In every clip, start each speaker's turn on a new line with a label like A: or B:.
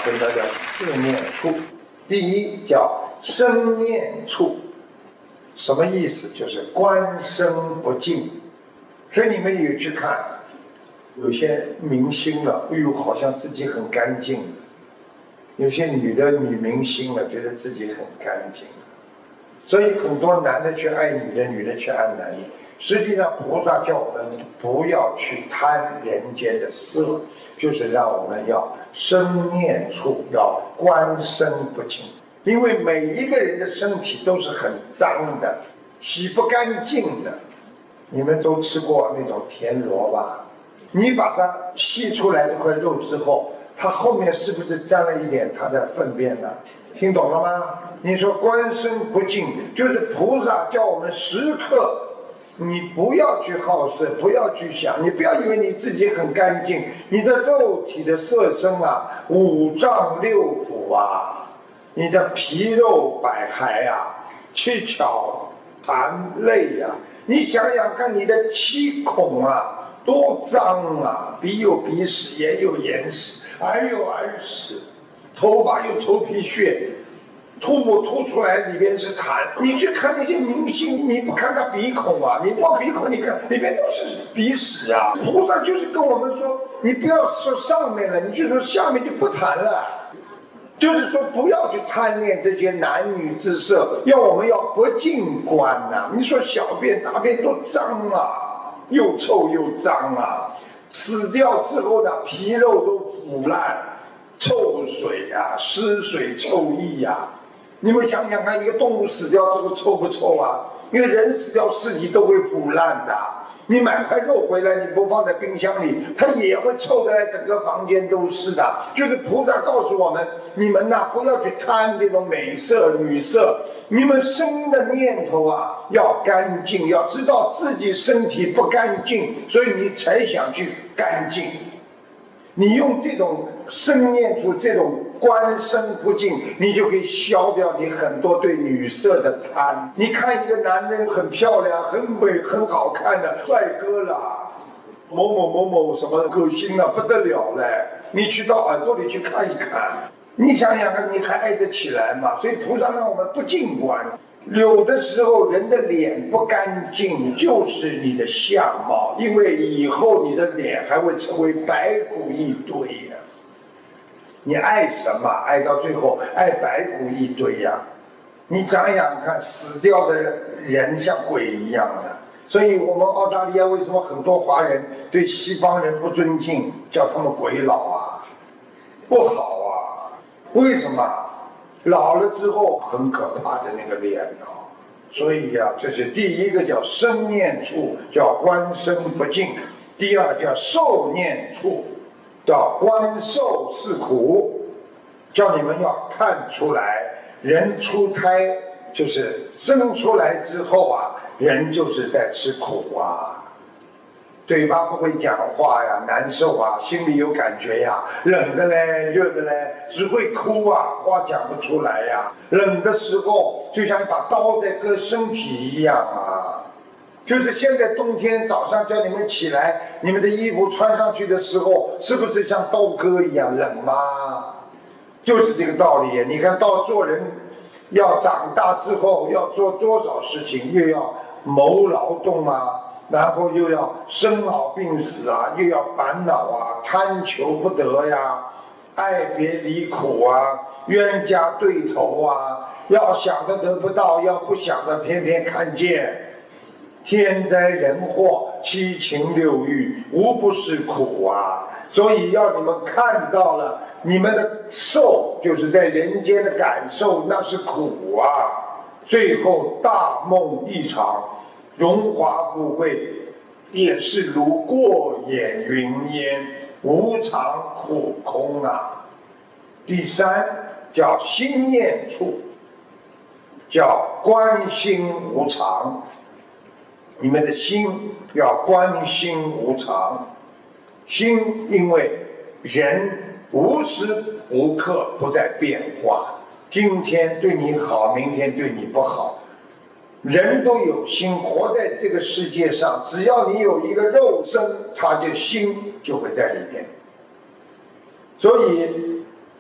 A: 所以它叫四念处。第一叫生念处，什么意思？就是观身不净。所以你们有去看，有些明星了，哎呦，好像自己很干净；有些女明星了，觉得自己很干净。所以很多男的去爱女的，女的去爱男的。实际上，菩萨叫我们不要去贪人间的色，就是让我们要生念处，要观身不净。因为每一个人的身体都是很脏的，洗不干净的。你们都吃过那种田螺吧？你把它吸出来这块肉之后，它后面是不是沾了一点它的粪便呢？听懂了吗？你说观身不净，就是菩萨叫我们时刻你不要去好色，不要去想，你不要以为你自己很干净，你的肉体的色身啊，五脏六腑啊，你的皮肉百骸啊，七巧含泪啊，你想想看，你的七孔啊，多脏啊！鼻有鼻屎，眼有眼屎，耳有耳屎，头发有头皮屑。吐沫吐出来里边是痰，你去看那些明星，你不看他鼻孔啊，你摸鼻孔，你看里边都是鼻屎啊。菩萨就是跟我们说，你不要说上面了，你就说下面就不谈了，就是说不要去贪恋这些男女之色，我们要不净观呐。你说小便大便多脏啊，又臭又脏啊，死掉之后呢，皮肉都腐烂，臭水啊，湿水臭液啊。你们想想看，一个动物死掉之后臭不臭啊？因为人死掉尸体都会腐烂的。你买块肉回来，你不放在冰箱里，它也会臭得来，整个房间都是的。就是菩萨告诉我们，你们呐，不要去贪这种美色女色，你们生的念头啊要干净，要知道自己身体不干净，所以你才想去干净。你用这种生念处，这种观身不净，你就可以消掉你很多对女色的贪。你看一个男人很漂亮、很美、很好看的帅哥啦，某某某某什么歌星了，不得了嘞！你去到耳朵里去看一看，你想想看，你还爱得起来吗？所以菩萨让我们不净观。有的时候人的脸不干净，就是你的相貌，因为以后你的脸还会成为白骨一堆呀。你爱什么？爱到最后爱白骨一堆呀。你想想看，死掉的人像鬼一样的。所以我们澳大利亚为什么很多华人对西方人不尊敬，叫他们鬼佬啊，不好啊。为什么？老了之后很可怕的那个脸啊。所以呀，这是第一个叫生念处，叫观身不净；第二叫受念处，叫观受是苦。叫你们要看出来，人出胎就是生出来之后啊，人就是在吃苦啊。嘴巴不会讲话呀，难受啊，心里有感觉呀，冷的嘞，热的嘞，只会哭啊，话讲不出来呀。冷的时候就像一把刀在割身体一样啊。就是现在冬天早上叫你们起来，你们的衣服穿上去的时候，是不是像刀割一样冷吗？就是这个道理。你看到做人要长大之后要做多少事情，又要谋劳动啊，然后又要生老病死啊，又要烦恼啊，贪求不得呀，爱别离苦啊，冤家对头啊，要想的得不到，要不想的偏偏看见。天灾人祸，七情六欲，无不是苦啊！所以要你们看到了，你们的受就是在人间的感受，那是苦啊！最后大梦一场，荣华富贵也是如过眼云烟，无常苦空啊！第三叫心念处，叫观心无常。你们的心要观心无常，心因为人无时无刻不在变化，今天对你好，明天对你不好，人都有心，活在这个世界上，只要你有一个肉身，他就心就会在里边。所以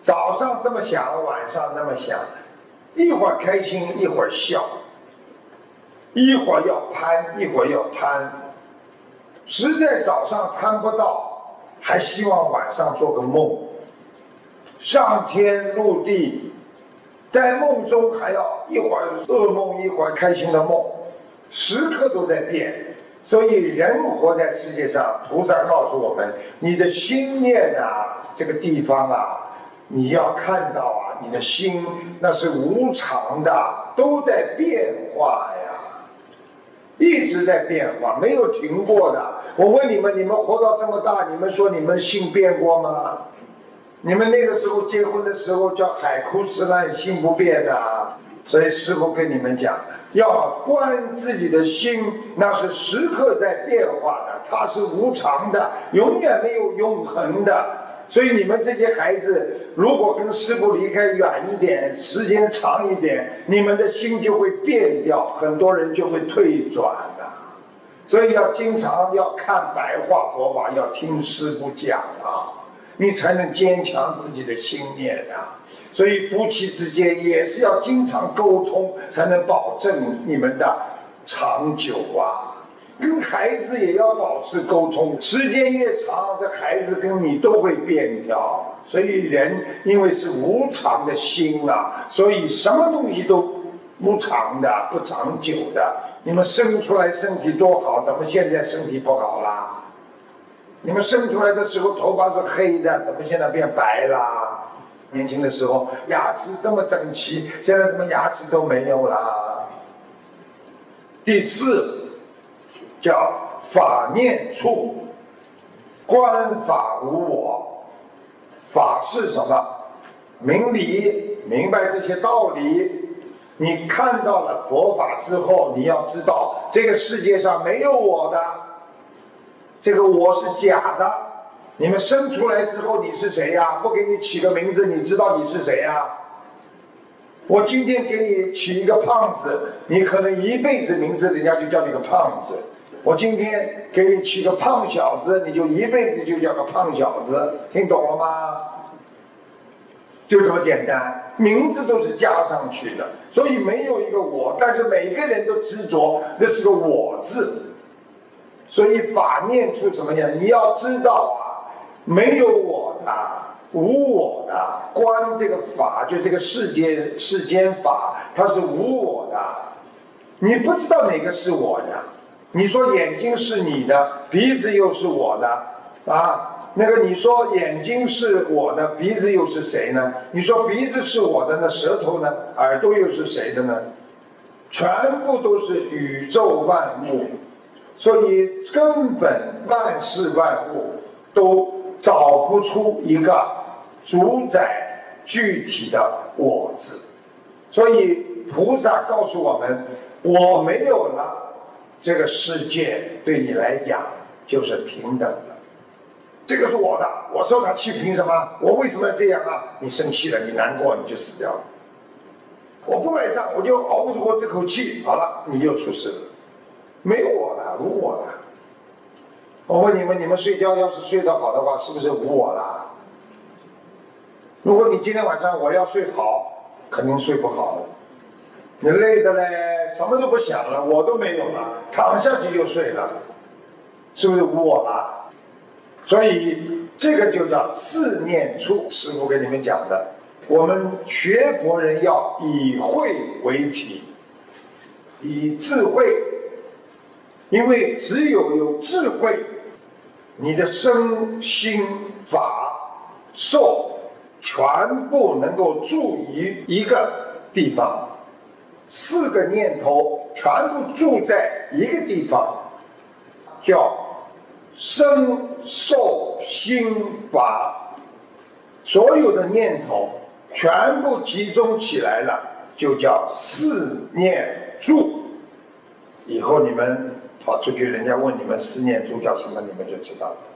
A: 早上这么想，晚上那么想，一会儿开心，一会儿笑，一会儿要攀，一会儿要贪，实在早上贪不到，还希望晚上做个梦，上天入地，在梦中还要一会儿噩梦，一会儿开心的梦，时刻都在变。所以人活在世界上，菩萨告诉我们，你的心念啊，这个地方啊，你要看到啊，你的心那是无常的，都在变化呀，一直在变化，没有停过的。我问你们，你们活到这么大，你们说你们心变过吗？你们那个时候结婚的时候叫海枯石烂，心不变的。所以师父跟你们讲，要观自己的心，那是时刻在变化的，它是无常的，永远没有永恒的。所以你们这些孩子，如果跟师父离开远一点，时间长一点，你们的心就会变掉，很多人就会退转的。所以要经常要看白话佛法，要听师父讲啊，你才能坚强自己的心念啊。所以夫妻之间也是要经常沟通，才能保证你们的长久啊。跟孩子也要保持沟通，时间越长，这孩子跟你都会变掉。所以人因为是无常的心啊，所以什么东西都无常的，不长久的。你们生出来身体多好，怎么现在身体不好啦？你们生出来的时候头发是黑的，怎么现在变白啦？年轻的时候牙齿这么整齐，现在怎么牙齿都没有啦？第四叫法念处，观法无我。法是什么？明理，明白这些道理。你看到了佛法之后，你要知道这个世界上没有我的，这个我是假的。你们生出来之后你是谁呀？不给你起个名字，你知道你是谁呀？我今天给你起一个胖子，你可能一辈子名字人家就叫你个胖子。我今天给你起个胖小子，你就一辈子就叫个胖小子，听懂了吗？就这么简单，名字都是加上去的，所以没有一个我，但是每个人都执着那是个我字。所以法念处什么呀？你要知道啊，没有我的，无我的。观这个法，就这个世间法，它是无我的。你不知道哪个是我呀？你说眼睛是你的，鼻子又是我的啊？那个你说眼睛是我的，鼻子又是谁呢？你说鼻子是我的，那舌头呢？耳朵又是谁的呢？全部都是宇宙万物。所以根本万事万物都找不出一个主宰具体的我字。所以菩萨告诉我们，我没有了，这个世界对你来讲就是平等的。这个是我的，我受他气凭什么？我为什么要这样啊？你生气了，你难过，你就死掉了。我不买账，我就熬不过这口气，好了，你又出事了。没有我了，无我了。我问你们，你们睡觉要是睡得好的话，是不是无我了？如果你今天晚上我要睡好，肯定睡不好了。你累的嘞，什么都不想了，我都没有了，躺下去就睡了，是不是无我了？所以这个就叫四念处。师父跟你们讲的，我们学佛人要以慧为体，以智慧。因为只有智慧，你的身心法受全部能够住于一个地方，四个念头全部住在一个地方，叫身受心法。所有的念头全部集中起来了，就叫四念住。以后你们跑出去，人家问你们四念住叫什么，你们就知道了。